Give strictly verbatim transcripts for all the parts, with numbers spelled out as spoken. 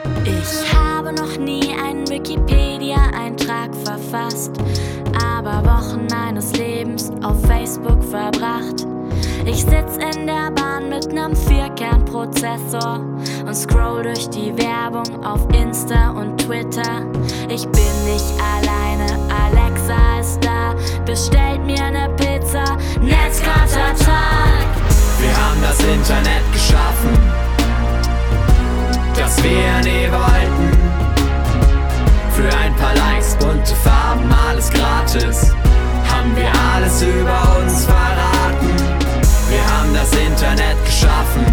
Ich habe noch nie einen Wikipedia-Eintrag verfasst, aber Wochen meines Lebens auf Facebook verbracht. Ich sitz in der Bahn mit nem Vierkernprozessor und scroll durch die Werbung auf Insta und Twitter. Ich bin nicht alleine, Alexa ist da, bestellt mir ne Pizza, Netzkontertag. Wir haben das Internet geschaffen, das wir nie wollten. Für ein paar Likes, bunte Farben, alles gratis, haben wir alles über uns verraten. Wir haben das Internet geschaffen,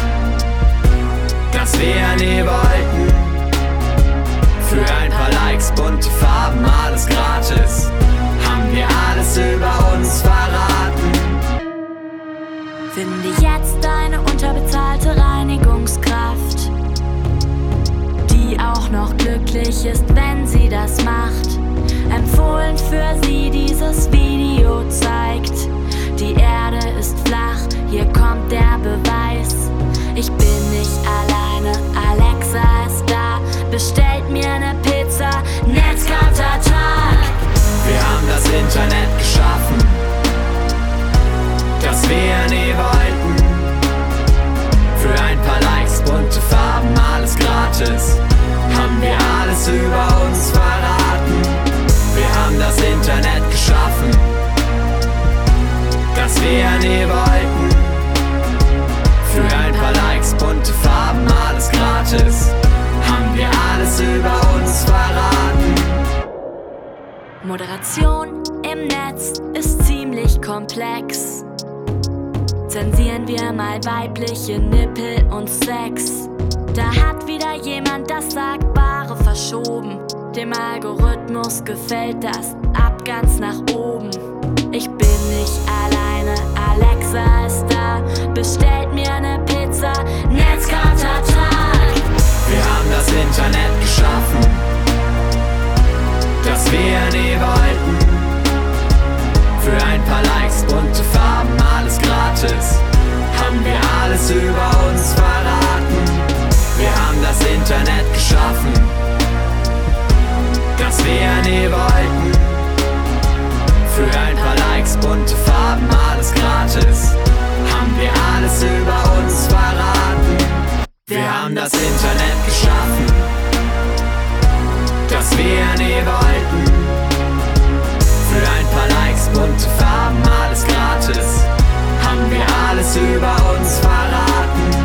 das wir nie wollten. Für ein paar Likes, bunte Farben, alles gratis, haben wir alles über uns verraten. Finde jetzt eine unterbezahlte Reinigungskraft, die auch noch glücklich ist, wenn sie das macht. Empfohlen für sie dieses Video zeigt, die Erde ist flach, hier kommt der Beweis. Ich bin nicht alleine, Alexa ist da, bestellt mir ne Pizza, Netzkontertag. Wir haben das Internet geschaffen, das wir nie wollten. Für ein paar Likes, bunte Farben, alles gratis, haben wir alles über uns verraten. Wir haben das Internet geschaffen, das wir nie wollten. Für ein paar Likes, bunte Farben, alles gratis, haben wir alles über uns verraten. Moderation im Netz ist ziemlich komplex. Zensieren wir mal weibliche Nippel und Sex. Da hat wieder jemand das Sagbare verschoben. Dem Algorithmus gefällt das ab ganz nach oben. Ich bin nicht alleine, Alexa ist da, bestellt mir ne Pizza, Netzkontertag. Wir haben das Internet geschaffen, das wir nie wollten. Für ein paar Likes, bunte Farben, alles gratis, haben wir alles über uns verraten. Wir haben das Internet geschaffen, das wir nie wollten. Für ein paar Likes, bunte Farben, alles gratis, haben wir alles über uns verraten. Wir haben das Internet geschaffen, das wir nie wollten. Für ein paar Likes, bunte Farben, alles gratis, haben wir alles über uns verraten.